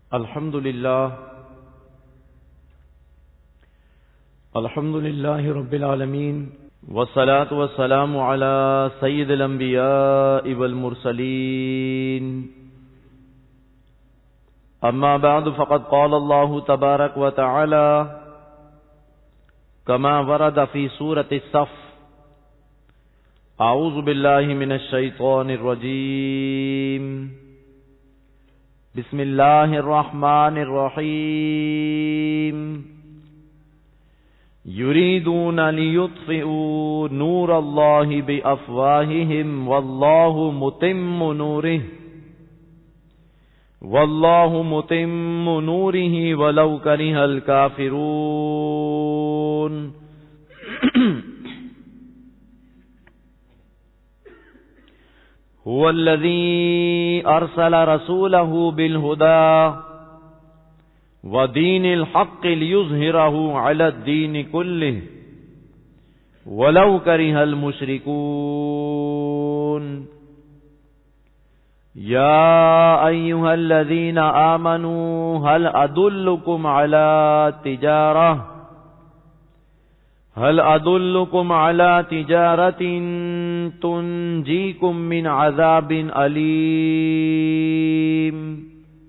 الحمد لله رب العالمين والصلاة والسلام على سيد الأنبياء والمرسلين أما بعد فقد قال الله تبارك وتعالى كما ورد في سورة الصف أعوذ بالله من الشيطان الرجيم بسم الله الرحمن الرحيم يريدون ليطفئوا نور الله بأفواههم والله متم نوره ولو كره الكافرون هو الذي أرسل رسوله بالهدى ودين الحق ليظهره على الدين كله ولو كره المشركون يا أيها الذين آمنوا هل أدلكم على تجارة تنجيكم من عذاب أليم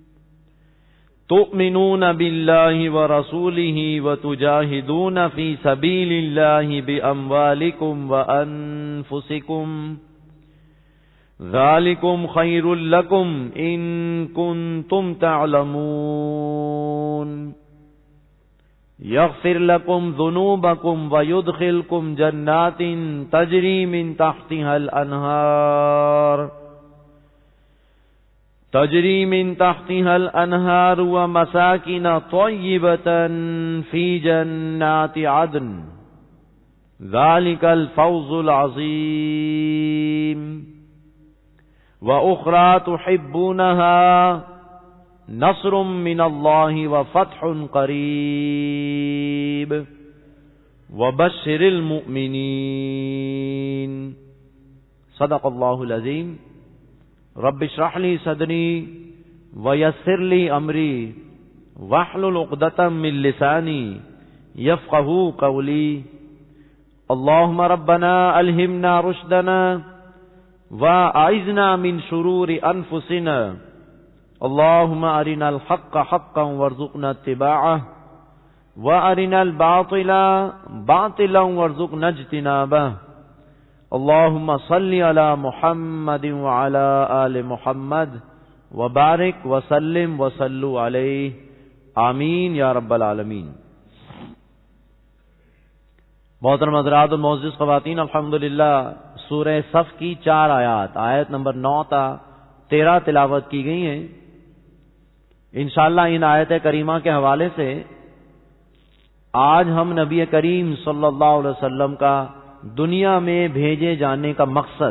تؤمنون بالله ورسوله وتجاهدون في سبيل الله بأموالكم وأنفسكم ذلكم خير لكم إن كنتم تعلمون يغفر لكم ذنوبكم ويدخلكم جنات تجري من تحتها الأنهار ومساكن طيبة في جنات عدن ذلك الفوز العظيم وأخرى تحبونها نصر من الله وفتح قريب وبشر المؤمنين صدق الله العظيم رب اشرح لي صدري ويسر لي أمري واحلل عقدة من لساني يفقهوا قولي اللهم ربنا ألهمنا رشدنا وأعذنا من شرور أنفسنا اللهم أرنا الحق حقا وارزقنا اتباعه وأرنا الباطل باطلا وارزقنا اجتنابه اللهم صل على محمد وعلى آل محمد وبارك وسلم وصلوا عليه آمین یا رب العالمین۔ محترم حضرات و معزز خواتین، الحمدللہ سورہ صف کی 4 آیات، آیت نمبر 9 تا 13 تلاوت کی گئی ہیں۔ انشاءاللہ ان آیت کریمہ کے حوالے سے آج ہم نبی کریم صلی اللہ علیہ وسلم کا دنیا میں بھیجے جانے کا مقصد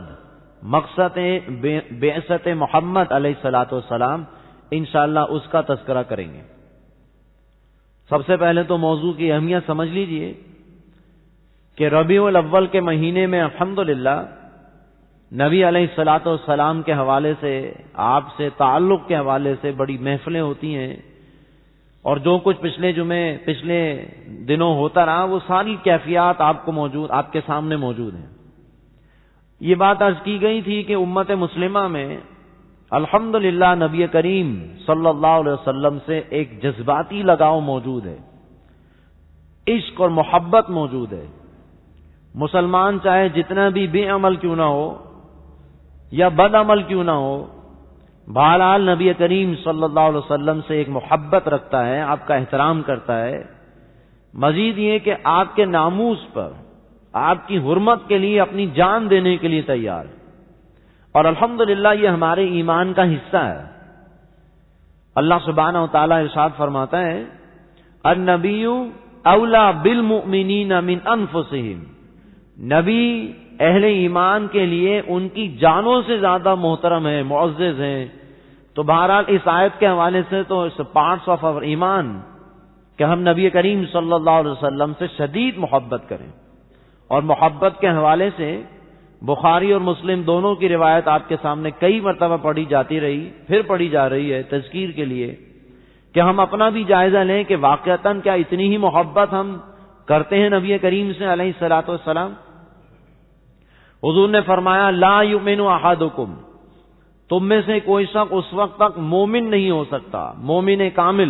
بعثت محمد علیہ الصلوۃ والسلام انشاءاللہ اس کا تذکرہ کریں گے۔ سب سے پہلے تو موضوع کی اہمیت سمجھ لیجئے کہ ربیع الاول کے مہینے میں الحمدللہ نبی علیہ الصلوۃ والسلام کے حوالے سے، آپ سے تعلق کے حوالے سے بڑی محفلیں ہوتی ہیں، اور جو کچھ پچھلے دنوں ہوتا رہا وہ ساری کیفیات آپ کے سامنے موجود ہیں۔ یہ بات عرض کی گئی تھی کہ امت مسلمہ میں الحمدللہ نبی کریم صلی اللہ علیہ وسلم سے ایک جذباتی لگاؤ موجود ہے، عشق اور محبت موجود ہے۔ مسلمان چاہے جتنا بھی بے عمل کیوں نہ ہو یا بد عمل کیوں نہ ہو، بہرحال نبی کریم صلی اللہ علیہ وسلم سے ایک محبت رکھتا ہے، آپ کا احترام کرتا ہے۔ مزید یہ کہ آپ کے ناموس پر، آپ کی حرمت کے لیے اپنی جان دینے کے لیے تیار، اور الحمدللہ یہ ہمارے ایمان کا حصہ ہے۔ اللہ سبحانہ و تعالیٰ ارشاد فرماتا ہے النبی اولا بالمؤمنین من انفسہم، نبی اہل ایمان کے لیے ان کی جانوں سے زیادہ محترم ہے، معزز ہیں۔ تو بہرحال اس آیت کے حوالے سے تو اس پارٹس آف آور ایمان کہ ہم نبی کریم صلی اللہ علیہ وسلم سے شدید محبت کریں، اور محبت کے حوالے سے بخاری اور مسلم دونوں کی روایت آپ کے سامنے کئی مرتبہ پڑھی جاتی رہی، پھر پڑھی جا رہی ہے تذکیر کے لیے کہ ہم اپنا بھی جائزہ لیں کہ واقعتاً کیا اتنی ہی محبت ہم کرتے ہیں نبی کریم سے علیہ الصلوۃ والسلام؟ حضور نے فرمایا لا یؤمن احدکم، تم میں سے کوئی شخص اس وقت تک مومن نہیں ہو سکتا، مومن کامل،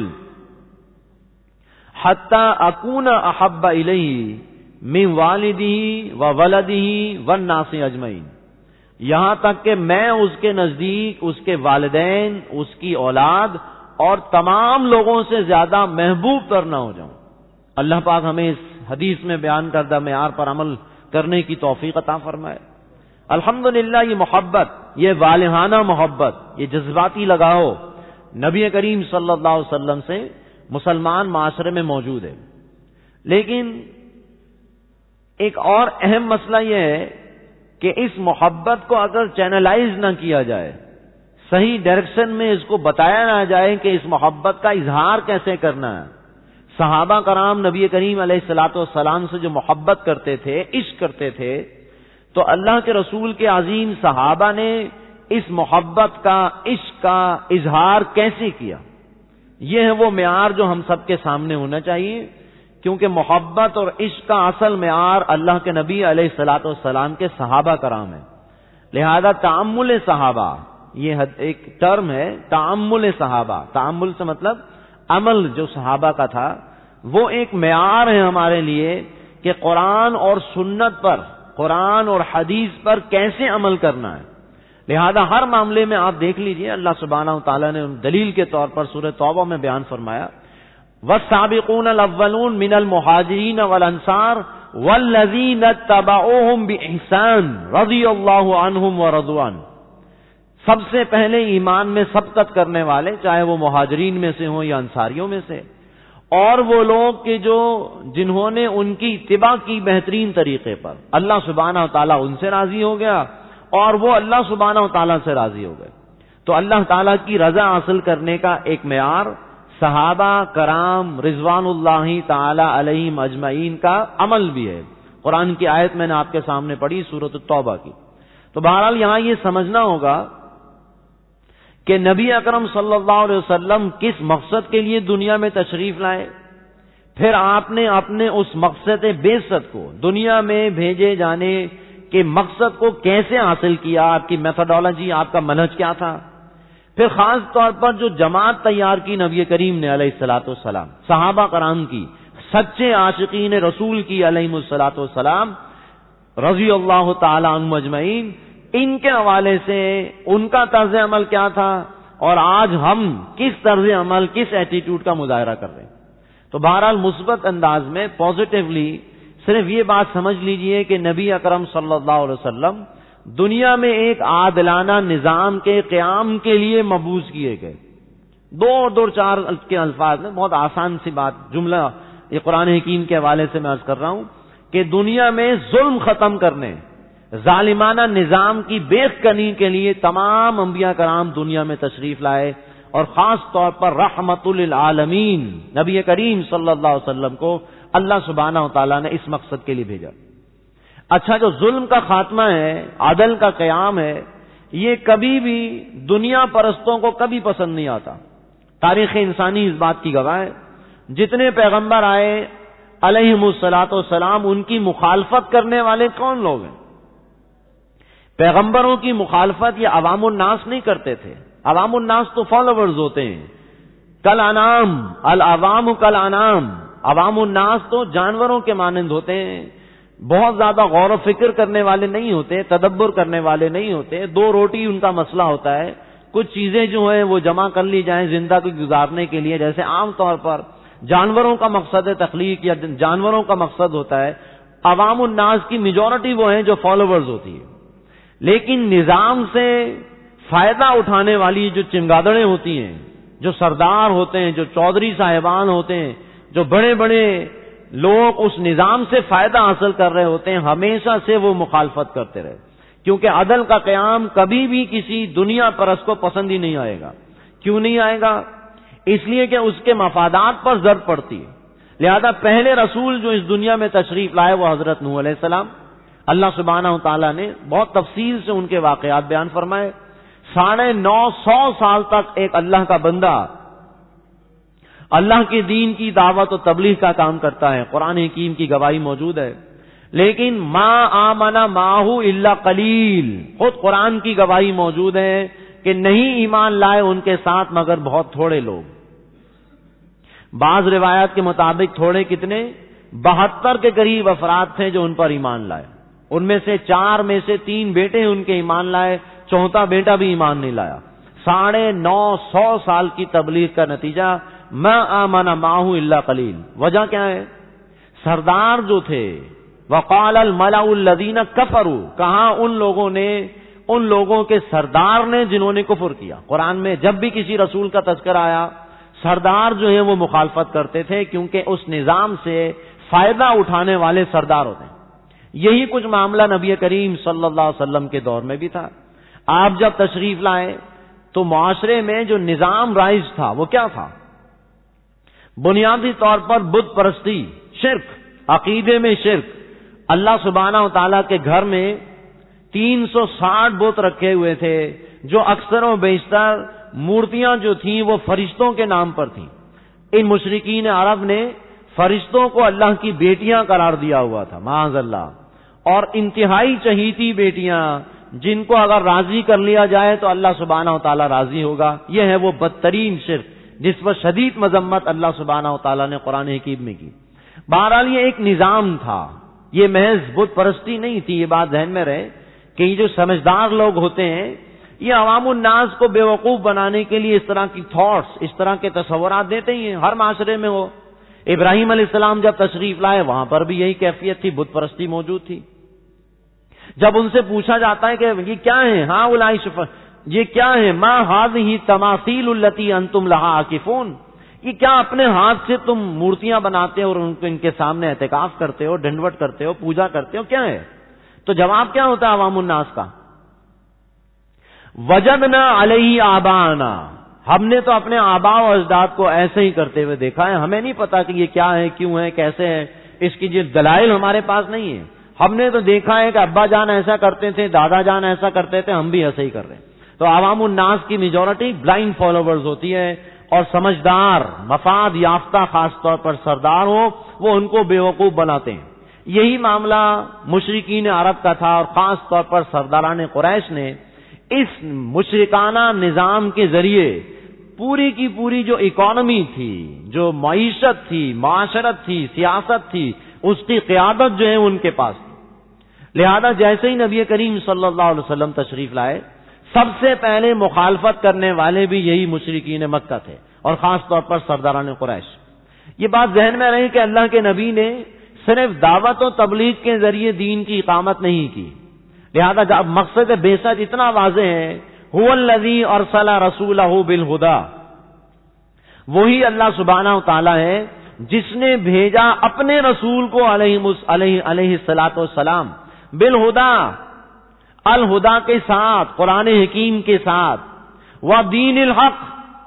حتی اکون احب الیہ من والدہ و ولدہ والناس اجمعین، یہاں تک کہ میں اس کے نزدیک اس کے والدین، اس کی اولاد اور تمام لوگوں سے زیادہ محبوب تر نہ ہو جاؤں۔ اللہ پاک ہمیں اس حدیث میں بیان کردہ معیار پر عمل کرنے کی توفیق عطا فرمائے۔ الحمدللہ یہ محبت، یہ والہانہ محبت، یہ جذباتی لگاؤ نبی کریم صلی اللہ علیہ وسلم سے مسلمان معاشرے میں موجود ہے۔ لیکن ایک اور اہم مسئلہ یہ ہے کہ اس محبت کو اگر چینلائز نہ کیا جائے، صحیح ڈائریکشن میں اس کو بتایا نہ جائے کہ اس محبت کا اظہار کیسے کرنا ہے۔ صحابہ کرام نبی کریم علیہ الصلوۃ والسلام سے جو محبت کرتے تھے، عشق کرتے تھے، تو اللہ کے رسول کے عظیم صحابہ نے اس محبت کا، عشق کا اظہار کیسے کیا؟ یہ ہے وہ معیار جو ہم سب کے سامنے ہونا چاہیے، کیونکہ محبت اور عشق کا اصل معیار اللہ کے نبی علیہ الصلوۃ والسلام کے صحابہ کرام ہیں۔ لہذا تعامل صحابہ، یہ ایک ٹرم ہے، تعامل صحابہ، تعامل سے مطلب عمل جو صحابہ کا تھا، وہ ایک معیار ہے ہمارے لیے کہ قرآن اور سنت پر، قرآن اور حدیث پر کیسے عمل کرنا ہے۔ لہذا ہر معاملے میں آپ دیکھ لیجئے اللہ سبحانہ وتعالی نے دلیل کے طور پر سورہ توبہ میں بیان فرمایا والسابقون الاولون من المہاجرین والانصار والذین اتبعوہم بإحسان رضی اللہ عنہم ورضوا عنہ، سب سے پہلے ایمان میں سبقت کرنے والے، چاہے وہ مہاجرین میں سے ہوں یا انصاریوں میں سے، اور وہ لوگ کہ جنہوں نے ان کی اتباع کی بہترین طریقے پر، اللہ سبحانہ وتعالیٰ ان سے راضی ہو گیا اور وہ اللہ سبحانہ وتعالیٰ سے راضی ہو گئے۔ تو اللہ تعالیٰ کی رضا حاصل کرنے کا ایک معیار صحابہ کرام رضوان اللہ تعالی علیہم اجمعین کا عمل بھی ہے۔ قرآن کی آیت میں نے آپ کے سامنے پڑھی سورۃ التوبہ کی۔ تو بہرحال یہاں یہ سمجھنا ہوگا کہ نبی اکرم صلی اللہ علیہ وسلم کس مقصد کے لیے دنیا میں تشریف لائے، پھر آپ نے اپنے اس مقصد بعثت کو، دنیا میں بھیجے جانے کے مقصد کو کیسے حاصل کیا، آپ کی میتھڈالوجی، آپ کا منہج کیا تھا، پھر خاص طور پر جو جماعت تیار کی نبی کریم نے علیہ الصلوۃ والسلام، صحابہ کرام کی، سچے عاشقین رسول کی علیہ الصلوۃ والسلام رضی اللہ تعالی عنہم اجمعین، ان کے حوالے سے ان کا طرز عمل کیا تھا اور آج ہم کس طرز عمل، کس ایٹیٹیوڈ کا مظاہرہ کر رہے ہیں۔ تو بہرحال مثبت انداز میں پازیٹیولی صرف یہ بات سمجھ لیجئے کہ نبی اکرم صلی اللہ علیہ وسلم دنیا میں ایک عادلانہ نظام کے قیام کے لیے مبعوث کیے گئے۔ دو چار کے الفاظ میں بہت آسان سی بات، جملہ یہ قرآن حکیم کے حوالے سے میں عرض کر رہا ہوں کہ دنیا میں ظلم ختم کرنے، ظالمانہ نظام کی بیخ کرنے کے لیے تمام انبیاء کرام دنیا میں تشریف لائے، اور خاص طور پر رحمت للعالمین نبی کریم صلی اللہ علیہ وسلم کو اللہ سبحانہ وتعالیٰ نے اس مقصد کے لیے بھیجا۔ اچھا، جو ظلم کا خاتمہ ہے، عدل کا قیام ہے، یہ کبھی بھی دنیا پرستوں کو کبھی پسند نہیں آتا۔ تاریخ انسانی اس بات کی گواہ ہے، جتنے پیغمبر آئے علیہم الصلوۃ والسلام، ان کی مخالفت کرنے والے کون لوگ ہیں؟ پیغمبروں کی مخالفت یہ عوام الناس نہیں کرتے تھے، عوام الناس تو فالوورز ہوتے ہیں، کل انعام العوام کل انعام، عوام الناس تو جانوروں کے مانند ہوتے ہیں، بہت زیادہ غور و فکر کرنے والے نہیں ہوتے، تدبر کرنے والے نہیں ہوتے، دو روٹی ان کا مسئلہ ہوتا ہے، کچھ چیزیں جو ہیں وہ جمع کر لی جائیں زندگی گزارنے کے لیے، جیسے عام طور پر جانوروں کا مقصد تخلیق یا جانوروں کا مقصد ہوتا ہے، عوام الناس کی میجورٹی وہ ہیں جو فالوورز ہوتی ہے۔ لیکن نظام سے فائدہ اٹھانے والی جو چمگادڑیں ہوتی ہیں، جو سردار ہوتے ہیں، جو چودھری صاحبان ہوتے ہیں، جو بڑے بڑے لوگ اس نظام سے فائدہ حاصل کر رہے ہوتے ہیں، ہمیشہ سے وہ مخالفت کرتے رہے، کیونکہ عدل کا قیام کبھی بھی کسی دنیا پرست کو پسند ہی نہیں آئے گا۔ کیوں نہیں آئے گا؟ اس لیے کہ اس کے مفادات پر ضرب پڑتی ہے۔ لہذا پہلے رسول جو اس دنیا میں تشریف لائے وہ حضرت نوح علیہ السلام، اللہ سبحانہ وتعالیٰ نے بہت تفصیل سے ان کے واقعات بیان فرمائے۔ 950 سال تک ایک اللہ کا بندہ اللہ کے دین کی دعوت و تبلیغ کا کام کرتا ہے، قرآن حکیم کی گواہی موجود ہے، لیکن ما آمن معہ الا قلیل، خود قرآن کی گواہی موجود ہے کہ نہیں ایمان لائے ان کے ساتھ مگر بہت تھوڑے لوگ۔ بعض روایات کے مطابق تھوڑے کتنے؟ 72 کے قریب افراد تھے جو ان پر ایمان لائے، ان میں سے 4 میں سے 3 بیٹے ان کے ایمان لائے، چوتھا بیٹا بھی ایمان نہیں لایا۔ 950 سال کی تبلیغ کا نتیجہ ما آمن معہ الا قلیل۔ وجہ کیا ہے؟ سردار جو تھے، وقال الملأ الذین کفروا، کہاں ان لوگوں کے سردار نے جنہوں نے کفر کیا۔ قرآن میں جب بھی کسی رسول کا تذکرہ آیا، سردار جو ہیں وہ مخالفت کرتے تھے، کیونکہ اس نظام سے فائدہ اٹھانے والے سردار ہوتے ہیں۔ یہی کچھ معاملہ نبی کریم صلی اللہ علیہ وسلم کے دور میں بھی تھا۔ آپ جب تشریف لائے تو معاشرے میں جو نظام رائج تھا وہ کیا تھا؟ بنیادی طور پر بت پرستی، شرک، عقیدے میں شرک۔ اللہ سبحانہ و تعالیٰ کے گھر میں 360 بت رکھے ہوئے تھے، جو اکثر و بیشتر مورتیاں جو تھیں وہ فرشتوں کے نام پر تھیں۔ ان مشرکین عرب نے فرشتوں کو اللہ کی بیٹیاں قرار دیا ہوا تھا، معاذ اللہ، اور انتہائی چہیتی بیٹیاں جن کو اگر راضی کر لیا جائے تو اللہ سبحانہ و تعالیٰ راضی ہوگا۔ یہ ہے وہ بدترین شرک جس پر شدید مذمت اللہ سبحانہ و تعالیٰ نے قرآن حکیم میں کی۔ بہرحال یہ ایک نظام تھا، یہ محض بت پرستی نہیں تھی۔ یہ بات ذہن میں رہے کہ یہ جو سمجھدار لوگ ہوتے ہیں یہ عوام الناس کو بیوقوف بنانے کے لیے اس طرح کی تھاٹس، اس طرح کے تصورات دیتے ہی ہیں، ہر معاشرے میں ہو۔ ابراہیم علیہ السلام جب تشریف لائے وہاں پر بھی یہی کیفیت تھی، بت پرستی موجود تھی۔ جب ان سے پوچھا جاتا ہے کہ یہ کیا ہے، ہاں اولئک یہ کیا ہے، ما ھذہ تماثیل التی انتم لھا عاکفون، یہ کیا اپنے ہاتھ سے تم مورتیاں بناتے ہو اور ان کے سامنے اعتکاف کرتے ہو، ڈنڈوت کرتے ہو، پوجا کرتے ہو، کیا ہے؟ تو جواب کیا ہوتا ہے عوام الناس کا؟ وجدنا علیہ آباءنا، ہم نے تو اپنے آباء و اجداد کو ایسے ہی کرتے ہوئے دیکھا ہے، ہمیں نہیں پتا کہ یہ کیا ہے، کیوں ہے، کیسے ہے، اس کی جو دلائل ہمارے پاس نہیں ہے۔ ہم نے تو دیکھا ہے کہ ابا جان ایسا کرتے تھے، دادا جان ایسا کرتے تھے، ہم بھی ایسا ہی کر رہے ہیں۔ تو عوام الناس کی میجورٹی بلائنڈ فالوورز ہوتی ہے، اور سمجھدار مفاد یافتہ خاص طور پر سردار ہو وہ ان کو بیوقوف بناتے ہیں۔ یہی معاملہ مشرکین عرب کا تھا، اور خاص طور پر سرداران قریش نے اس مشرکانہ نظام کے ذریعے پوری کی پوری جو اکانومی تھی، جو معیشت تھی، معاشرت تھی، سیاست تھی، اس کی قیادت جو ہے ان کے پاس تھی۔ لہذا جیسے ہی نبی کریم صلی اللہ علیہ وسلم تشریف لائے، سب سے پہلے مخالفت کرنے والے بھی یہی مشرکین مکہ تھے، اور خاص طور پر سرداران قریش۔ یہ بات ذہن میں رہے کہ اللہ کے نبی نے صرف دعوت و تبلیغ کے ذریعے دین کی اقامت نہیں کی، لہذا جب مقصد بعثت اتنا واضح ہے، هو الذی ارسل رسولہ بالہدی، وہی اللہ سبحانہ و تعالی ہے جس نے بھیجا اپنے رسول کو علیہ الصلاۃ والسلام بالہدی، الہدا کے ساتھ، قرآن حکیم کے ساتھ، ودین الحق،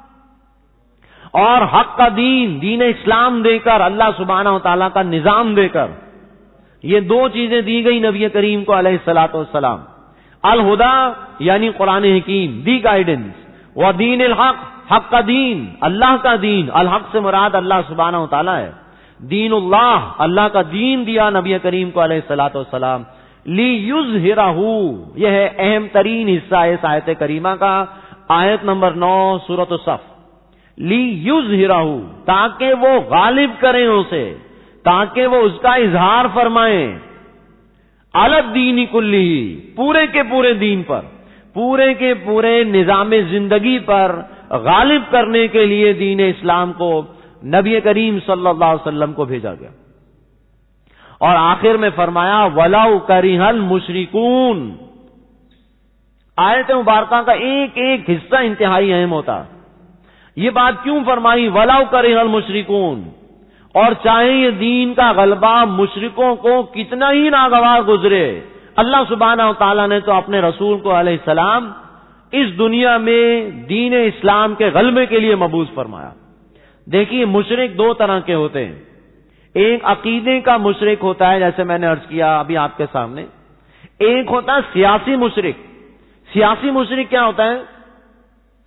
اور حق کا دین اسلام دے کر، اللہ سبحانہ و تعالیٰ کا نظام دے کر، یہ دو چیزیں دی گئی نبی کریم کو علیہ الصلاۃ والسلام، الہدا یعنی قرآن حکیم، دی گائیڈنس، ودین الحق، حق کا دین، اللہ کا دین، الحق سے مراد اللہ سبحانہ و تعالیٰ ہے، دین اللہ کا دین دیا نبی کریم کو علیہ الصلاۃ والسلام، لیظہرہ، یہ ہے اہم ترین حصہ اس آیت کریمہ کا، آیت نمبر 9 سورۃ الصف، لیظہرہ، تاکہ وہ غالب کریں اسے، تاکہ وہ اس کا اظہار فرمائیں، علی الدین کلہ، پورے کے پورے دین پر، پورے کے پورے نظام زندگی پر غالب کرنے کے لیے دین اسلام کو نبی کریم صلی اللہ علیہ وسلم کو بھیجا گیا۔ اور آخر میں فرمایا وَلَوْ كَرِهَ الْمُشْرِكُونَ، آیت مبارکہ کا ایک ایک حصہ انتہائی اہم ہوتا۔ یہ بات کیوں فرمائی وَلَوْ كَرِهَ الْمُشْرِكُونَ، اور چاہے یہ دین کا غلبہ مشرکوں کو کتنا ہی ناگوار گزرے، اللہ سبحانہ و تعالیٰ نے تو اپنے رسول کو علیہ السلام اس دنیا میں دین اسلام کے غلبے کے لیے مبعوث فرمایا۔ دیکھیے مشرک دو طرح کے ہوتے ہیں، ایک عقیدے کا مشرک ہوتا ہے جیسے میں نے عرض کیا ابھی آپ کے سامنے، ایک ہوتا ہے سیاسی مشرک۔ سیاسی مشرک کیا ہوتا ہے؟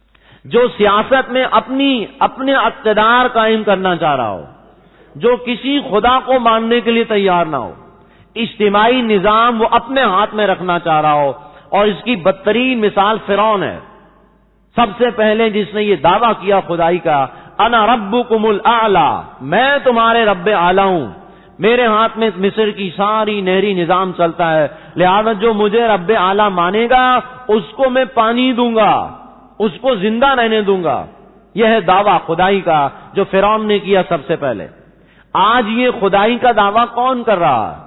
جو سیاست میں اپنے اقتدار قائم کرنا چاہ رہا ہو، جو کسی خدا کو ماننے کے لیے تیار نہ ہو، اجتماعی نظام وہ اپنے ہاتھ میں رکھنا چاہ رہا ہو، اور اس کی بدترین مثال فرعون ہے، سب سے پہلے جس نے یہ دعویٰ کیا خدائی کا، انا ربکم الاعلی، میں تمہارے رب اعلی ہوں، میرے ہاتھ میں مصر کی ساری نہری نظام چلتا ہے، لہذا جو مجھے رب اعلی مانے گا اس کو میں پانی دوں گا، اس کو زندہ رہنے دوں گا۔ یہ ہے دعویٰ خدائی کا جو فرعون نے کیا سب سے پہلے۔ آج یہ خدائی کا دعویٰ کون کر رہا ہے؟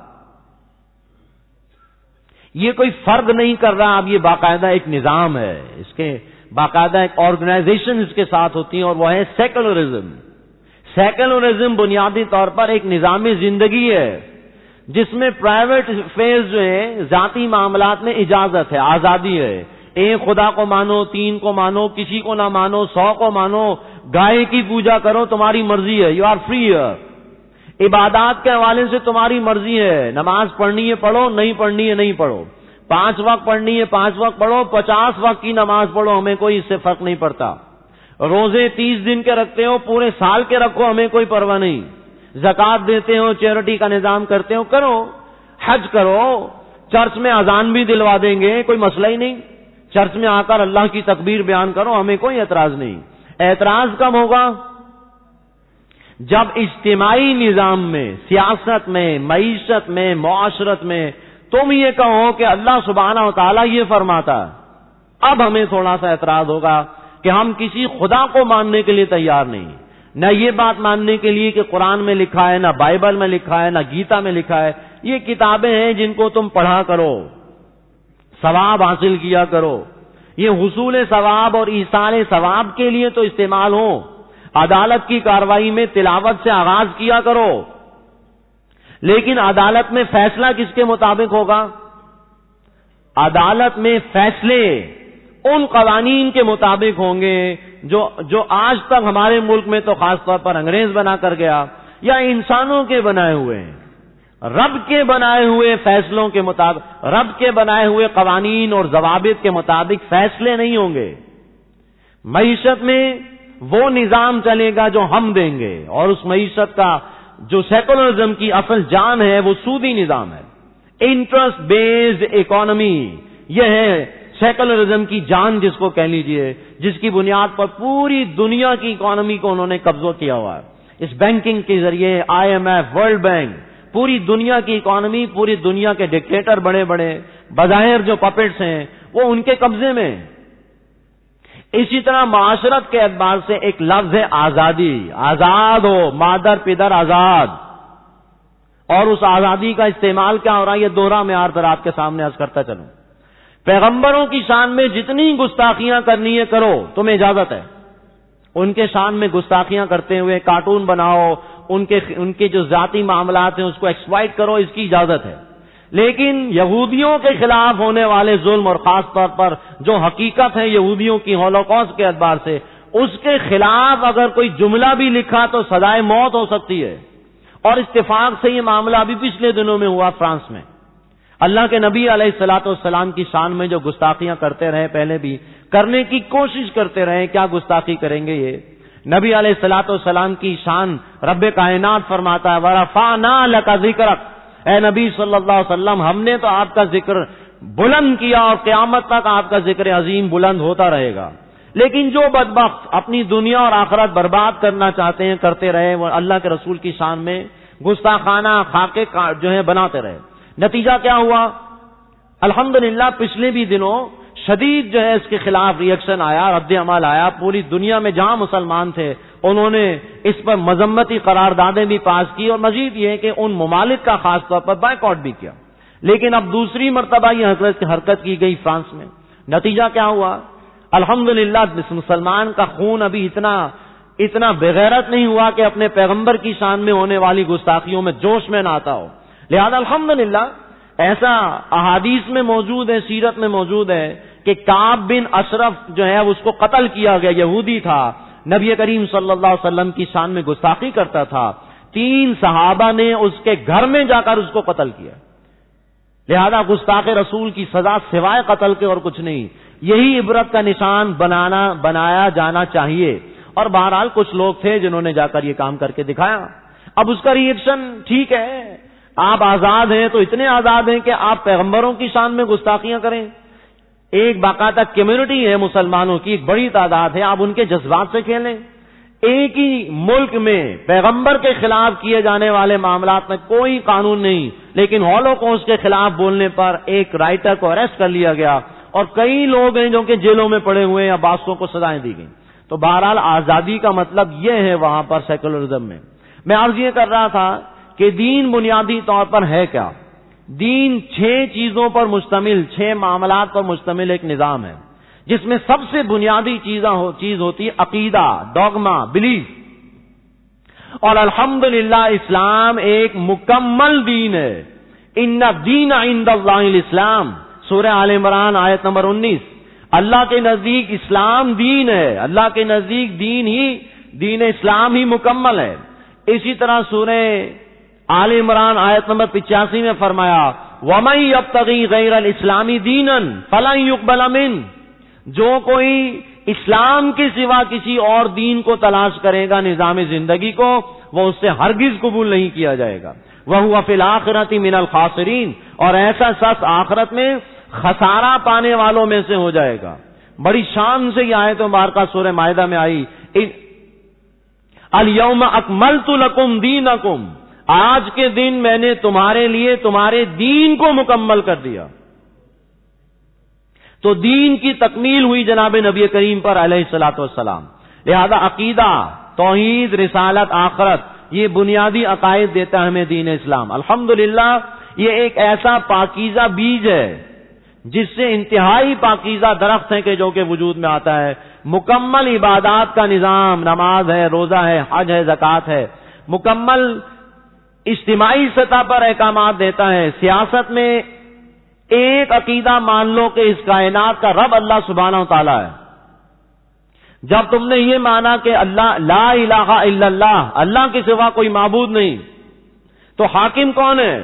یہ کوئی فرد نہیں کر رہا، اب یہ باقاعدہ ایک نظام ہے، اس کے باقاعدہ ایک آرگنائزیشن اس کے ساتھ ہوتی ہیں، اور وہ ہے سیکولرزم۔ سیکولرزم بنیادی طور پر ایک نظام زندگی ہے جس میں پرائیویٹ افیئرز جو ہے، ذاتی معاملات میں اجازت ہے، آزادی ہے، ایک خدا کو مانو، تین کو مانو، کسی کو نہ مانو، 100 کو مانو، گائے کی پوجا کرو، تمہاری مرضی ہے، یو آر فری ہے۔ عبادات کے حوالے سے تمہاری مرضی ہے، نماز پڑھنی ہے پڑھو، نہیں پڑھنی ہے نہیں پڑھو، 5 وقت پڑھنی ہے 5 وقت پڑھو، 50 وقت کی نماز پڑھو، ہمیں کوئی اس سے فرق نہیں پڑتا۔ روزے 30 دن کے رکھتے ہو، پورے سال کے رکھو، ہمیں کوئی پرواہ نہیں۔ زکوٰۃ دیتے ہو، چیریٹی کا نظام کرتے ہو، کرو، حج کرو، چرچ میں اذان بھی دلوا دیں گے، کوئی مسئلہ ہی نہیں، چرچ میں آ کر اللہ کی تکبیر بیان کرو، ہمیں کوئی اعتراض نہیں۔ اعتراض کب ہوگا؟ جب اجتماعی نظام میں، سیاست میں، معیشت میں، معاشرت میں تم یہ کہو کہ اللہ سبحانہ و تعالیٰ یہ فرماتا ہے، اب ہمیں تھوڑا سا اعتراض ہوگا کہ ہم کسی خدا کو ماننے کے لیے تیار نہیں، نہ یہ بات ماننے کے لیے کہ قرآن میں لکھا ہے، نہ بائبل میں لکھا ہے، نہ گیتا میں لکھا ہے۔ یہ کتابیں ہیں جن کو تم پڑھا کرو، ثواب حاصل کیا کرو، یہ حصول ثواب اور ایصال ثواب کے لیے تو استعمال ہو۔ عدالت کی کارروائی میں تلاوت سے آغاز کیا کرو، لیکن عدالت میں فیصلہ کس کے مطابق ہوگا؟ عدالت میں فیصلے ان قوانین کے مطابق ہوں گے جو آج تک ہمارے ملک میں تو خاص طور پر انگریز بنا کر گیا، یا انسانوں کے بنائے ہوئے ہیں۔ رب کے بنائے ہوئے فیصلوں کے مطابق، رب کے بنائے ہوئے قوانین اور ضوابط کے مطابق فیصلے نہیں ہوں گے۔ معیشت میں وہ نظام چلے گا جو ہم دیں گے، اور اس معیشت کا جو سیکولرزم کی اصل جان ہے وہ سودی نظام ہے، انٹرسٹ بیسڈ اکانومی۔ یہ ہے سیکولرزم کی جان، جس کو کہہ لیجئے، جس کی بنیاد پر پوری دنیا کی اکانومی کو انہوں نے قبضہ کیا ہوا ہے۔ اس بینکنگ کے ذریعے IMF، ورلڈ بینک، پوری دنیا کی اکانومی، پوری دنیا کے ڈکٹیٹر بڑے بڑے بظاہر جو پپٹس ہیں وہ ان کے قبضے میں۔ اسی طرح معاشرت کے اعتبار سے ایک لفظ ہے آزادی، آزاد ہو، مادر پدر آزاد، اور اس آزادی کا استعمال کیا ہو رہا ہے یہ دوہرا معیار پر آپ کے سامنے عرض کرتا چلوں۔ پیغمبروں کی شان میں جتنی گستاخیاں کرنی ہے کرو، تمہیں اجازت ہے۔ ان کے شان میں گستاخیاں کرتے ہوئے کارٹون بناؤ، ان کے جو ذاتی معاملات ہیں اس کو ایکسپلائٹ کرو، اس کی اجازت ہے۔ لیکن یہودیوں کے خلاف ہونے والے ظلم، اور خاص طور پر جو حقیقت ہے یہودیوں کی ہولوکاسٹ کے اعتبار سے، اس کے خلاف اگر کوئی جملہ بھی لکھا تو سزائے موت ہو سکتی ہے۔ اور اتفاق سے یہ معاملہ ابھی پچھلے دنوں میں ہوا فرانس میں۔ اللہ کے نبی علیہ الصلوۃ والسلام کی شان میں جو گستاخیاں کرتے رہے، پہلے بھی کرنے کی کوشش کرتے رہے، کیا گستاخی کریں گے یہ؟ نبی علیہ الصلوۃ والسلام کی شان رب کائنات فرماتا ہے وَرَفَعْنَا لَكَ ذِكْرَكَ، اے نبی صلی اللہ علیہ وسلم ہم نے تو آپ کا ذکر بلند کیا، اور قیامت تک آپ کا ذکر عظیم بلند ہوتا رہے گا۔ لیکن جو بدبخت اپنی دنیا اور آخرت برباد کرنا چاہتے ہیں کرتے رہے، وہ اللہ کے رسول کی شان میں گستاخانہ خاکے جو ہے بناتے رہے۔ نتیجہ کیا ہوا؟ الحمدللہ پچھلے بھی دنوں شدید جو ہے اس کے خلاف ریئیکشن آیا، رد عمل آیا، پوری دنیا میں جہاں مسلمان تھے انہوں نے اس پر مذمتی قراردادیں بھی پاس کی، اور مزید یہ کہ ان ممالک کا خاص طور پر بائیکاٹ بھی کیا۔ لیکن اب دوسری مرتبہ یہ حرکت کی گئی فرانس میں۔ نتیجہ کیا ہوا؟ الحمدللہ مسلمان کا خون ابھی اتنا بغیرت نہیں ہوا کہ اپنے پیغمبر کی شان میں ہونے والی گستاخیوں میں جوش میں نہ آتا ہو۔ لہذا الحمدللہ ایسا احادیث میں موجود ہے، سیرت میں موجود ہے کہ کعب بن اشرف جو ہے اس کو قتل کیا گیا، یہودی تھا، نبی کریم صلی اللہ علیہ وسلم کی شان میں گستاخی کرتا تھا، 3 صحابہ نے اس کے گھر میں جا کر اس کو قتل کیا۔ لہذا گستاخ رسول کی سزا سوائے قتل کے اور کچھ نہیں۔ یہی عبرت کا نشان بنایا جانا چاہیے. اور بہرحال کچھ لوگ تھے جنہوں نے جا کر یہ کام کر کے دکھایا. اب اس کا ری ایکشن ٹھیک ہے, آپ آزاد ہیں تو اتنے آزاد ہیں کہ آپ پیغمبروں کی شان میں گستاخیاں کریں. ایک باقاعدہ کمیونٹی ہے مسلمانوں کی, ایک بڑی تعداد ہے, آپ ان کے جذبات سے کھیلیں. ایک ہی ملک میں پیغمبر کے خلاف کیے جانے والے معاملات میں کوئی قانون نہیں, لیکن ہولوکوسٹ کے خلاف بولنے پر ایک رائٹر کو اریسٹ کر لیا گیا, اور کئی لوگ ہیں جو کہ جیلوں میں پڑے ہوئے ہیں یا باسوں کو سزائیں دی گئیں. تو بہرحال آزادی کا مطلب یہ ہے وہاں پر سیکولرزم میں. میں عرض یہ کر رہا تھا کہ دین بنیادی طور پر ہے کیا؟ دین 6 چیزوں پر مشتمل, 6 معاملات پر مشتمل ایک نظام ہے, جس میں سب سے بنیادی چیز ہوتی ہے عقیدہ, ڈوگما, بلیف. اور الحمدللہ اسلام ایک مکمل دین ہے. ان الدین عند اللہ الاسلام, سورہ آل عمران آیت نمبر 19. اللہ کے نزدیک اسلام دین ہے, اللہ کے نزدیک دین اسلام ہی مکمل ہے. اسی طرح سورہ آل عمران آیت نمبر 85 میں فرمایا وَمَن يَبْتَغِي غَيْرَ الْإِسْلَامِ دِينًا فَلَن يُقْبَلَ مِنْهُ, جو کوئی اسلام کے سوا کسی اور دین کو تلاش کرے گا نظام زندگی کو, وہ اس سے ہرگز قبول نہیں کیا جائے گا. وَهُوَ فِي الْآخِرَةِ مِنَ الْخَاسِرِينَ, اور ایسا شخص آخرت میں خسارہ پانے والوں میں سے ہو جائے گا. بڑی شان سے یہ آیت مبارکہ سورہ مائدہ میں آئی, الْيَوْمَ أَكْمَلْتُ لَكُمْ دِينَكُمْ, آج کے دن میں نے تمہارے لیے تمہارے دین کو مکمل کر دیا. تو دین کی تکمیل ہوئی جناب نبی کریم پر علیہ الصلوۃ والسلام. لہذا عقیدہ, توحید, رسالت, آخرت, یہ بنیادی عقائد دیتا ہے ہمیں دین اسلام. الحمدللہ یہ ایک ایسا پاکیزہ بیج ہے جس سے انتہائی پاکیزہ درخت ہے کہ جو کہ وجود میں آتا ہے. مکمل عبادات کا نظام, نماز ہے, روزہ ہے, حج ہے, زکوٰۃ ہے, مکمل اجتماعی سطح پر احکامات دیتا ہے. سیاست میں ایک عقیدہ مان لو کہ اس کائنات کا رب اللہ سبحانہ و تعالیٰ ہے. جب تم نے یہ مانا کہ اللہ لا الہ الا اللہ, اللہ کے سوا کوئی معبود نہیں, تو حاکم کون ہے؟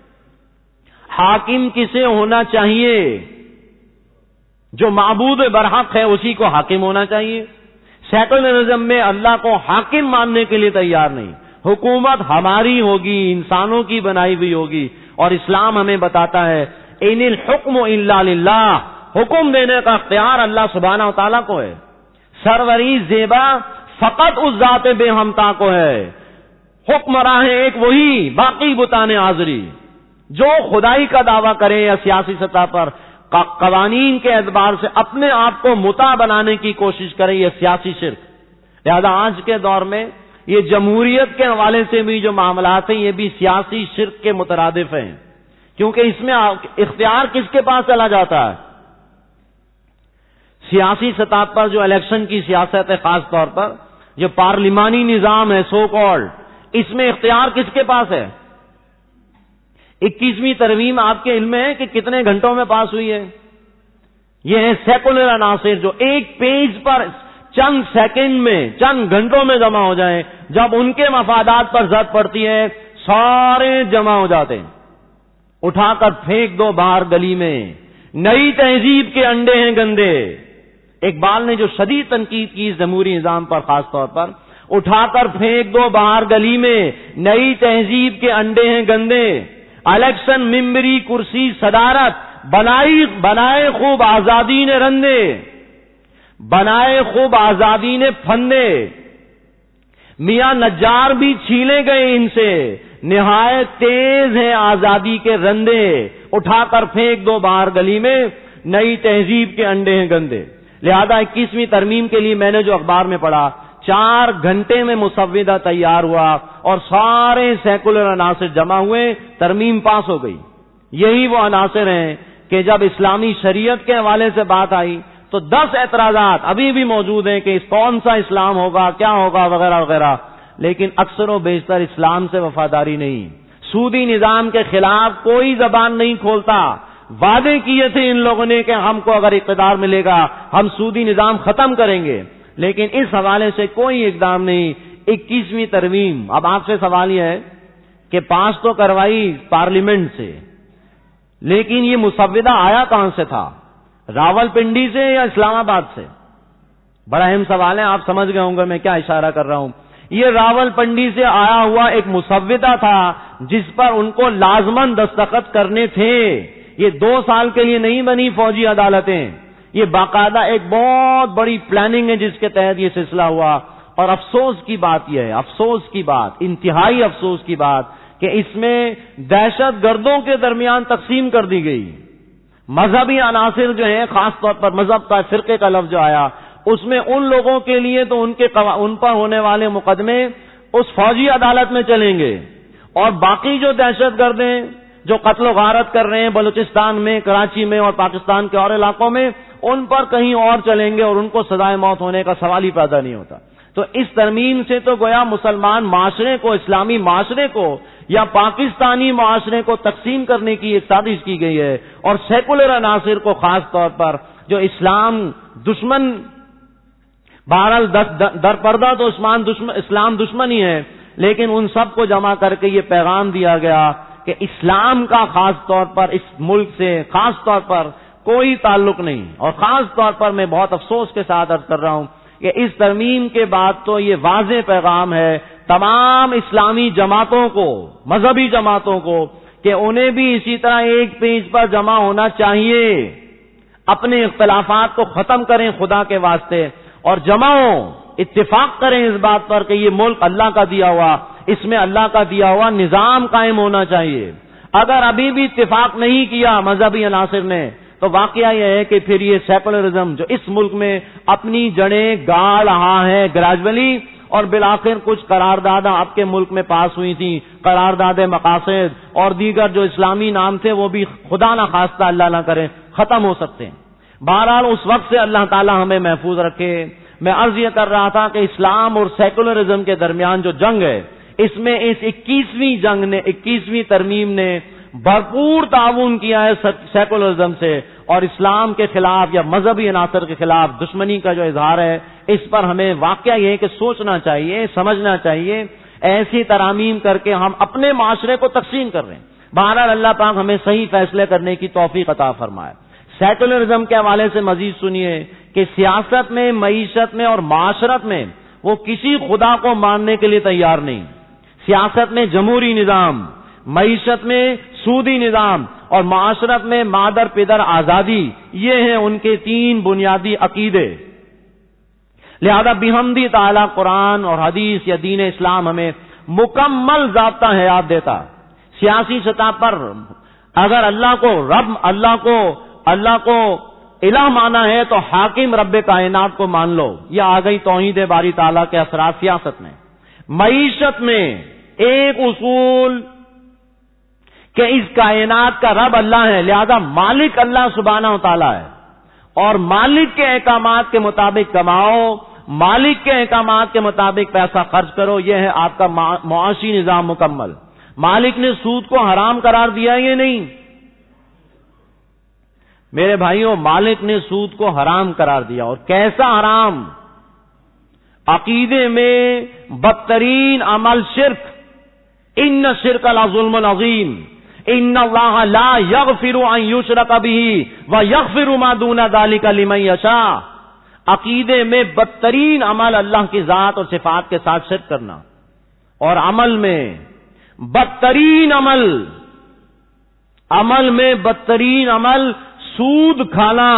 حاکم کسے ہونا چاہیے؟ جو معبود برحق ہے اسی کو حاکم ہونا چاہیے. سیکولرزم میں اللہ کو حاکم ماننے کے لیے تیار نہیں. حکومت ہماری ہوگی, انسانوں کی بنائی ہوئی ہوگی, اور اسلام ہمیں بتاتا ہے ان الحکم الا للہ, حکم دینے کا اختیار اللہ سبحانہ و تعالیٰ کو ہے. سروری زیبا فقط اس ذات بے ہمتا کو ہے. حکمراں ہے ایک وہی, باقی بتانے حاضری. جو خدائی کا دعویٰ کرے یا سیاسی سطح پر قوانین کے اعتبار سے اپنے آپ کو مطاع بنانے کی کوشش کرے, یہ سیاسی شرک. لہذا آج کے دور میں یہ جمہوریت کے حوالے سے بھی جو معاملات ہیں یہ بھی سیاسی شرک کے مترادف ہیں, کیونکہ اس میں اختیار کس کے پاس چلا جاتا ہے؟ سیاسی سطح پر جو الیکشن کی سیاست ہے, خاص طور پر جو پارلیمانی نظام ہے سو کالڈ, اس میں اختیار کس کے پاس ہے؟ 21ویں ترمیم آپ کے علم میں ہے کہ کتنے گھنٹوں میں پاس ہوئی ہے؟ یہ ہے سیکولر عناصر جو ایک پیج پر چند سیکنڈ میں, چند گھنٹوں میں جمع ہو جائیں. جب ان کے مفادات پر ضرورت پڑتی ہے سارے جمع ہو جاتے ہیں. اٹھا کر پھینک دو باہر گلی میں, نئی تہذیب کے انڈے ہیں گندے. اقبال نے جو شدید تنقید کی اس جمہوری نظام پر, خاص طور پر اٹھا کر پھینک دو باہر گلی میں, نئی تہذیب کے انڈے ہیں گندے. الیکشن, ممبری, کرسی, صدارت, بنائے خوب آزادی نے رندے, بنائے خوب آزادی نے پھندے. میاں نجار بھی چھیلے گئے ان سے, نہایت تیز ہیں آزادی کے رندے. اٹھا کر پھینک دو باہر گلی میں, نئی تہذیب کے انڈے ہیں گندے. لہذا 21ویں ترمیم کے لیے میں نے جو اخبار میں پڑھا 4 گھنٹے میں مسودہ تیار ہوا اور سارے سیکولر عناصر جمع ہوئے, ترمیم پاس ہو گئی. یہی وہ عناصر ہیں کہ جب اسلامی شریعت کے حوالے سے بات آئی تو 10 اعتراضات ابھی بھی موجود ہیں کہ کون سا اسلام ہوگا, کیا ہوگا, وغیرہ وغیرہ. لیکن اکثر و بیشتر اسلام سے وفاداری نہیں. سودی نظام کے خلاف کوئی زبان نہیں کھولتا. وعدے کیے تھے ان لوگوں نے کہ ہم کو اگر اقتدار ملے گا ہم سودی نظام ختم کریں گے, لیکن اس حوالے سے کوئی اقدام نہیں. 21ویں ترمیم, اب آپ سے سوال یہ ہے کہ پاس تو کروائی پارلیمنٹ سے, لیکن یہ مسودہ آیا کہاں سے تھا؟ راول پنڈی سے یا اسلام آباد سے؟ بڑا اہم سوال ہے، آپ سمجھ گئے ہوں گے میں کیا اشارہ کر رہا ہوں۔ یہ راول پنڈی سے آیا ہوا ایک مسودہ تھا جس پر ان کو لازماً دستخط کرنے تھے۔ یہ 2 سال کے لیے نہیں بنی فوجی عدالتیں، یہ باقاعدہ ایک بہت بڑی پلاننگ ہے جس کے تحت یہ سلسلہ ہوا۔ اور افسوس کی بات یہ ہے، افسوس کی بات، انتہائی افسوس کی بات کہ اس میں دہشت گردوں کے درمیان تقسیم کر دی گئی۔ مذہبی عناصر جو ہیں، خاص طور پر مذہب کا فرقے کا لفظ جو آیا، اس میں ان لوگوں کے لیے تو ان پر ہونے والے مقدمے اس فوجی عدالت میں چلیں گے، اور باقی جو دہشت گرد ہیں جو قتل و غارت کر رہے ہیں بلوچستان میں، کراچی میں اور پاکستان کے اور علاقوں میں، ان پر کہیں اور چلیں گے اور ان کو سزائے موت ہونے کا سوال ہی پیدا نہیں ہوتا۔ تو اس ترمیم سے تو گویا مسلمان معاشرے کو، اسلامی معاشرے کو یا پاکستانی معاشرے کو تقسیم کرنے کی ایک سازش کی گئی ہے، اور سیکولر عناصر کو خاص طور پر جو اسلام دشمن، بہرحال در پردہ تو اسلام دشمن ہی ہے، لیکن ان سب کو جمع کر کے یہ پیغام دیا گیا کہ اسلام کا خاص طور پر اس ملک سے خاص طور پر کوئی تعلق نہیں۔ اور خاص طور پر میں بہت افسوس کے ساتھ عرض کر رہا ہوں کہ اس ترمیم کے بعد تو یہ واضح پیغام ہے تمام اسلامی جماعتوں کو، مذہبی جماعتوں کو، کہ انہیں بھی اسی طرح ایک پیج پر جمع ہونا چاہیے، اپنے اختلافات کو ختم کریں خدا کے واسطے، اور جمع ہوں، اتفاق کریں اس بات پر کہ یہ ملک اللہ کا دیا ہوا، اس میں اللہ کا دیا ہوا نظام قائم ہونا چاہیے۔ اگر ابھی بھی اتفاق نہیں کیا مذہبی عناصر نے، تو واقعہ یہ ہے کہ پھر یہ سیکولرزم جو اس ملک میں اپنی جڑیں گاڑ رہا ہے گریجولی، اور بالآخر کچھ قرارداداں آپ کے ملک میں پاس ہوئی تھیں، قرارداد مقاصد اور دیگر جو اسلامی نام تھے، وہ بھی خدا نہ خواستہ اللہ نہ کرے ختم ہو سکتے ہیں۔ بہرحال اس وقت سے اللہ تعالی ہمیں محفوظ رکھے۔ میں عرض یہ کر رہا تھا کہ اسلام اور سیکولرزم کے درمیان جو جنگ ہے، اس میں اس 21ویں جنگ نے، 21ویں ترمیم نے بھرپور تعاون کیا ہے سیکولرزم سے، اور اسلام کے خلاف یا مذہبی عناصر کے خلاف دشمنی کا جو اظہار ہے، اس پر ہمیں واقعہ یہ ہے کہ سوچنا چاہیے، سمجھنا چاہیے۔ ایسی ترامیم کر کے ہم اپنے معاشرے کو تقسیم کر رہے ہیں۔ بہرحال اللہ پاک ہمیں صحیح فیصلے کرنے کی توفیق عطا فرمائے۔ سیکولرزم کے حوالے سے مزید سنیے کہ سیاست میں، معیشت میں اور معاشرت میں وہ کسی خدا کو ماننے کے لیے تیار نہیں۔ سیاست میں جمہوری نظام، معیشت میں سودی نظام، اور معاشرت میں مادر پدر آزادی، یہ ہیں ان کے 3 بنیادی عقیدے۔ لہذا بحمدی تعالی قرآن اور حدیث یا دین اسلام ہمیں مکمل ضابطہ حیات دیتا۔ سیاسی سطح پر اگر اللہ کو رب، اللہ کو الہ مانا ہے تو حاکم رب کائنات کو مان لو، یہ آ گئی توحید باری تعالیٰ کے اثرات سیاست میں۔ معیشت میں ایک اصول کہ اس کائنات کا رب اللہ ہے، لہذا مالک اللہ سبحانہ و تعالیٰ ہے، اور مالک کے احکامات کے مطابق کماؤ، مالک کے احکامات کے مطابق پیسہ خرچ کرو، یہ ہے آپ کا معاشی نظام مکمل۔ مالک نے سود کو حرام قرار دیا یہ نہیں میرے بھائیوں، مالک نے سود کو حرام قرار دیا، اور کیسا حرام؟ عقیدے میں بدترین عمل شرک، ان الشرک لظلم عظیم، ان اللہ لا یغفر ان یشرک بہ ویغفر ما دون ذلک لمن یشاء۔ عقیدے میں بدترین عمل اللہ کی ذات اور صفات کے ساتھ شرک کرنا، اور عمل میں بدترین عمل سود کھانا۔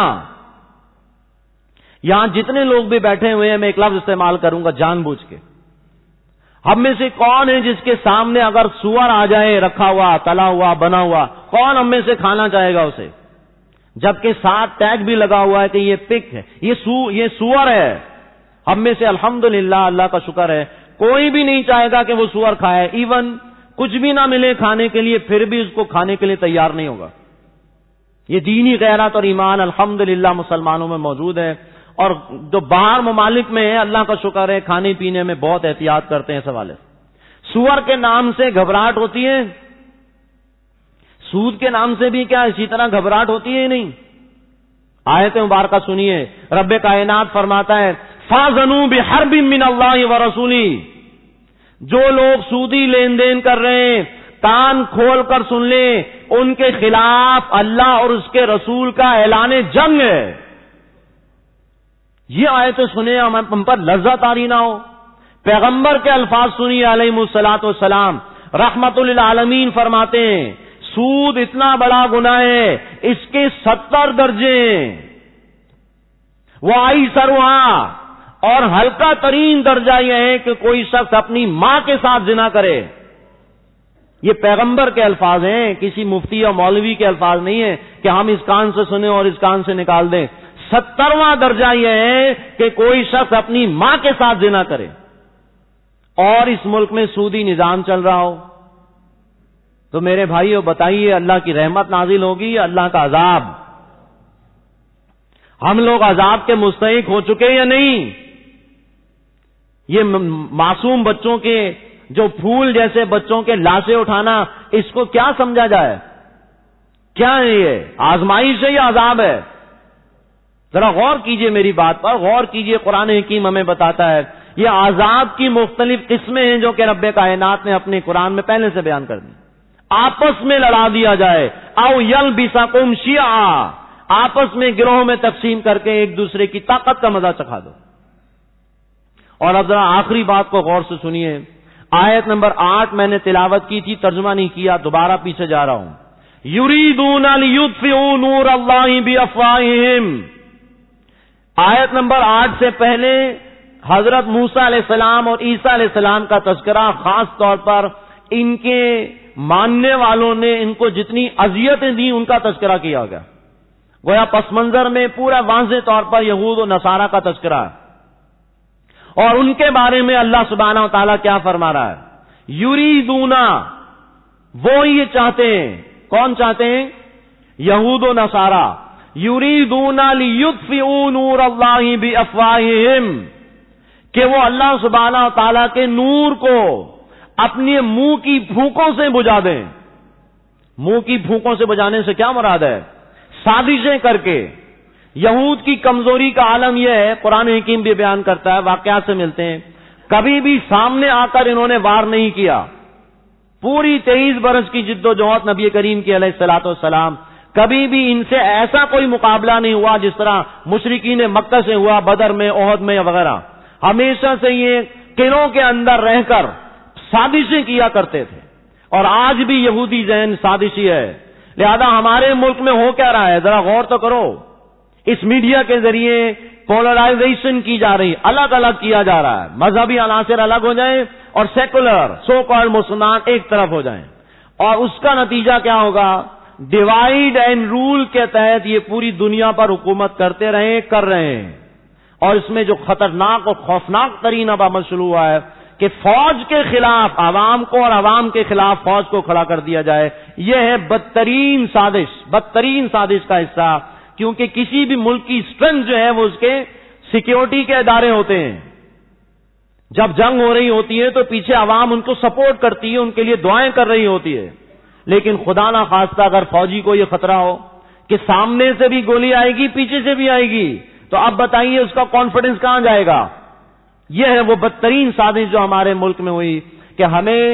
یہاں جتنے لوگ بھی بیٹھے ہوئے ہیں، میں ایک لفظ استعمال کروں گا جان بوجھ کے، ہم میں سے کون ہے جس کے سامنے اگر سور آ جائے رکھا ہوا، تلا ہوا، بنا ہوا، کون ہم میں سے کھانا چاہے گا اسے؟ جبکہ ساتھ ٹیگ بھی لگا ہوا ہے کہ یہ پک ہے، یہ سور ہے۔ ہم میں سے الحمدللہ، اللہ کا شکر ہے، کوئی بھی نہیں چاہے گا کہ وہ سور کھائے، ایون کچھ بھی نہ ملے کھانے کے لیے پھر بھی اس کو کھانے کے لیے تیار نہیں ہوگا۔ یہ دینی غیرت اور ایمان الحمدللہ مسلمانوں میں موجود ہے، اور جو باہر ممالک میں ہے اللہ کا شکر ہے کھانے پینے میں بہت احتیاط کرتے ہیں اس حوالے سے۔ سور کے نام سے گھبراہٹ ہوتی ہے، سود کے نام سے بھی کیا اسی طرح گھبراہٹ ہوتی ہے؟ نہیں۔ آیت مبارکہ سنیے، رب کائنات فرماتا ہے فَاذَنُوا بِحَرْبٍ مِّنَ اللَّهِ وَرَسُولِهِ، جو لوگ سودی لین دین کر رہے ہیں کان کھول کر سن لیں، ان کے خلاف اللہ اور اس کے رسول کا اعلان جنگ ہے۔ یہ آیتیں سنیں ہم پر لذت آ رہی نہ ہو؟ پیغمبر کے الفاظ سنیے علیہ الصلوۃ والسلام، رحمت للعالمین فرماتے ہیں سود اتنا بڑا گناہ ہے، اس کے 70 درجے ہیں، وَأَيْسَرُهَا، اور ہلکا ترین درجہ یہ ہے کہ کوئی شخص اپنی ماں کے ساتھ زنا کرے۔ یہ پیغمبر کے الفاظ ہیں، کسی مفتی یا مولوی کے الفاظ نہیں ہیں کہ ہم اس کان سے سنیں اور اس کان سے نکال دیں۔ 70واں درجہ یہ ہے کہ کوئی شخص اپنی ماں کے ساتھ زنا کرے، اور اس ملک میں سودی نظام چل رہا ہو، تو میرے بھائیو بتائیے اللہ کی رحمت نازل ہوگی یا اللہ کا عذاب؟ ہم لوگ عذاب کے مستحق ہو چکے یا نہیں؟ یہ معصوم بچوں کے، جو پھول جیسے بچوں کے لاشیں اٹھانا، اس کو کیا سمجھا جائے؟ کیا ہے یہ آزمائش ہے یا عذاب ہے؟ ذرا غور کیجئے میری بات پر، غور کیجئے، قرآن حکیم ہمیں بتاتا ہے یہ عذاب کی مختلف قسمیں ہیں جو کہ رب کائنات نے اپنے قرآن میں پہلے سے بیان کر دی۔ آپس میں لڑا دیا جائے، او یلبسکم شیعا، آپس میں گروہوں میں تقسیم کر کے ایک دوسرے کی طاقت کا مزہ چکھا دو۔ اور اب ذرا آخری بات کو غور سے سنیے، آیت نمبر 8 میں نے تلاوت کی تھی، ترجمہ نہیں کیا، دوبارہ پیچھے جا رہا ہوں۔ یریدون لیطفئوا نور اللہ بافواہہم، آیت نمبر 8 سے پہلے حضرت موسیٰ علیہ السلام اور عیسیٰ علیہ السلام کا تذکرہ، خاص طور پر ان کے ماننے والوں نے ان کو جتنی اذیتیں دی ان کا تذکرہ کیا گیا، گویا پس منظر میں پورا واضح طور پر یہود و نصارہ کا تذکرہ ہے۔ اور ان کے بارے میں اللہ سبحانہ و تعالیٰ کیا فرما رہا ہے؟ یریدونا، وہ یہ چاہتے ہیں، کون چاہتے ہیں؟ یہود و نصارہ، یریدونا لیطفئوا نور اللہ بافواہہم، کہ وہ اللہ سبحانہ و تعالیٰ کے نور کو اپنے منہ کی پھونکوں سے بجھا دیں۔ منہ کی پھونکوں سے بجھانے سے کیا مراد ہے؟ سازشیں کر کے۔ یہود کی کمزوری کا عالم یہ ہے، قرآن حکیم بھی بیان کرتا ہے، واقعات سے ملتے ہیں، کبھی بھی سامنے آ کر انہوں نے وار نہیں کیا۔ پوری 23 برس کی جد و جہد نبی کریم کی علیہ الصلوۃ والسلام، کبھی بھی ان سے ایسا کوئی مقابلہ نہیں ہوا جس طرح مشرکین مکہ سے ہوا، بدر میں، احد میں وغیرہ۔ ہمیشہ سے یہ قلعوں کے اندر رہ کر سازشیں کیا کرتے تھے، اور آج بھی یہودی ذہن سازشی ہے۔ لہذا ہمارے ملک میں ہو کیا رہا ہے؟ ذرا غور تو کرو، اس میڈیا کے ذریعے پولرائزیشن کی جا رہی، الگ الگ کیا جا رہا ہے، مذہبی عناصر الگ ہو جائیں اور سیکولر سو کالڈ مسلمان ایک طرف ہو جائیں، اور اس کا نتیجہ کیا ہوگا؟ ڈیوائیڈ اینڈ رول کے تحت یہ پوری دنیا پر حکومت کرتے رہے، کر رہے ہیں۔ اور اس میں جو خطرناک اور خوفناک ترین اب عمل شروع ہوا ہے کہ فوج کے خلاف عوام کو اور عوام کے خلاف فوج کو کھڑا کر دیا جائے، یہ ہے بدترین سازش کا حصہ، کیونکہ کسی بھی ملک کی اسٹرینتھ جو ہے وہ اس کے سیکیورٹی کے ادارے ہوتے ہیں۔ جب جنگ ہو رہی ہوتی ہے تو پیچھے عوام ان کو سپورٹ کرتی ہے، ان کے لیے دعائیں کر رہی ہوتی ہے، لیکن خدا نہ خواستہ اگر فوجی کو یہ خطرہ ہو کہ سامنے سے بھی گولی آئے گی، پیچھے سے بھی آئے گی، تو اب بتائیے اس کا کانفیڈنس کہاں جائے گا؟ یہ ہے وہ بدترین سازش جو ہمارے ملک میں ہوئی کہ ہمیں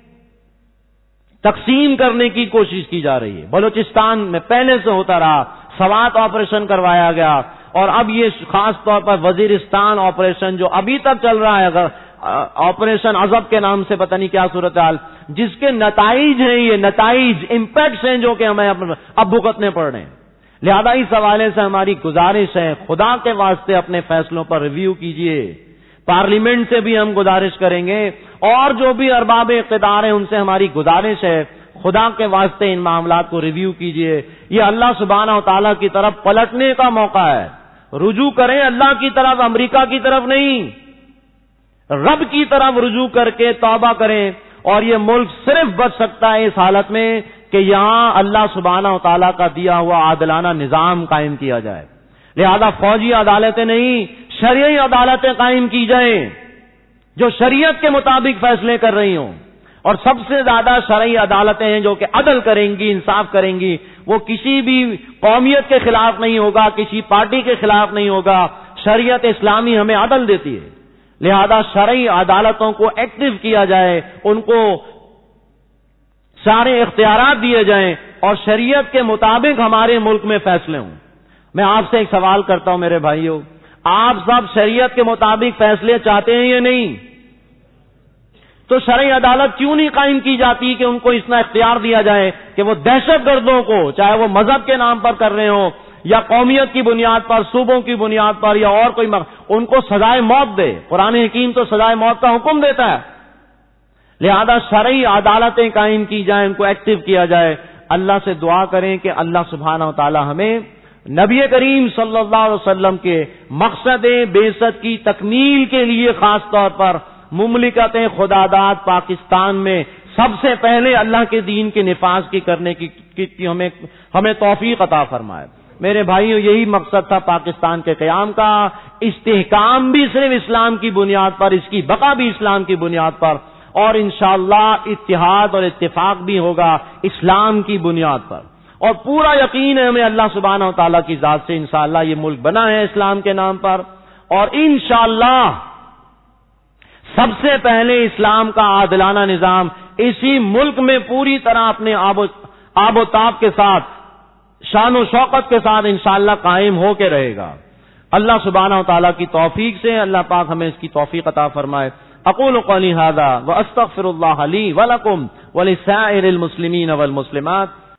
تقسیم کرنے کی کوشش کی جا رہی ہے۔ بلوچستان میں پہلے سے ہوتا رہا، سوات آپریشن کروایا گیا، اور اب یہ خاص طور پر وزیرستان آپریشن جو ابھی تک چل رہا ہے، اگر آپریشن عذب کے نام سے پتہ نہیں کیا صورتحال، جس کے نتائج ہیں، یہ نتائج امپیکٹس ہیں جو کہ ہمیں اب بھگتنے پڑ رہے ہیں۔ لہذا اس حوالے سے ہماری گزارش ہے، خدا کے واسطے اپنے فیصلوں پر ریویو کیجئے۔ پارلیمنٹ سے بھی ہم گزارش کریں گے، اور جو بھی ارباب اقتدار ہیں ان سے ہماری گزارش ہے، خدا کے واسطے ان معاملات کو ریویو کیجئے۔ یہ اللہ سبحانہ و تعالیٰ کی طرف پلٹنے کا موقع ہے، رجوع کریں اللہ کی طرف، امریکہ کی طرف نہیں، رب کی طرف رجوع کر کے توبہ کریں، اور یہ ملک صرف بچ سکتا ہے اس حالت میں کہ یہاں اللہ سبحانہ و تعالیٰ کا دیا ہوا عادلانہ نظام قائم کیا جائے۔ لہذا فوجی عدالتیں نہیں، شرعی عدالتیں قائم کی جائیں جو شریعت کے مطابق فیصلے کر رہی ہوں، اور سب سے زیادہ شرعی عدالتیں ہیں جو کہ عدل کریں گی، انصاف کریں گی، وہ کسی بھی قومیت کے خلاف نہیں ہوگا، کسی پارٹی کے خلاف نہیں ہوگا۔ شریعت اسلامی ہمیں عدل دیتی ہے، لہذا شرعی عدالتوں کو ایکٹیو کیا جائے، ان کو سارے اختیارات دیے جائیں اور شریعت کے مطابق ہمارے ملک میں فیصلے ہوں۔ میں آپ سے ایک سوال کرتا ہوں میرے بھائیوں، آپ سب شریعت کے مطابق فیصلے چاہتے ہیں یا نہیں؟ تو شرعی عدالت کیوں نہیں قائم کی جاتی کہ ان کو اتنا اختیار دیا جائے کہ وہ دہشت گردوں کو، چاہے وہ مذہب کے نام پر کر رہے ہوں یا قومیت کی بنیاد پر، صوبوں کی بنیاد پر یا اور کوئی ان کو سزائے موت دے؟ قرآن حکیم تو سزائے موت کا حکم دیتا ہے۔ لہذا شرعی عدالتیں قائم کی جائیں، ان کو ایکٹیو کیا جائے۔ اللہ سے دعا کریں کہ اللہ سبحانہ و تعالی ہمیں نبی کریم صلی اللہ علیہ وسلم کے مقصد بعثت کی تکمیل کے لیے خاص طور پر مملکت خداداد پاکستان میں سب سے پہلے اللہ کے دین کے نفاذ کی کرنے کی ہمیں توفیق عطا فرمائے۔ میرے بھائیوں، یہی مقصد تھا پاکستان کے قیام کا، استحکام بھی صرف اسلام کی بنیاد پر، اس کی بقا بھی اسلام کی بنیاد پر، اور انشاءاللہ اتحاد اور اتفاق بھی ہوگا اسلام کی بنیاد پر۔ اور پورا یقین ہے ہمیں اللہ سبحانہ و تعالیٰ کی ذات سے انشاءاللہ یہ ملک بنا ہے اسلام کے نام پر، اور انشاءاللہ سب سے پہلے اسلام کا عادلانہ نظام اسی ملک میں پوری طرح اپنے آب و تاب کے ساتھ، شان و شوقت کے ساتھ انشاءاللہ قائم ہو کے رہے گا۔ اللہ سبحانہ و تعالیٰ کی توفیق سے اللہ پاک ہمیں اس کی توفیق عطا فرمائے۔ اقول قولی ھذا واستغفر اللہ لی ولکم ولسائر المسلمین والمسلمات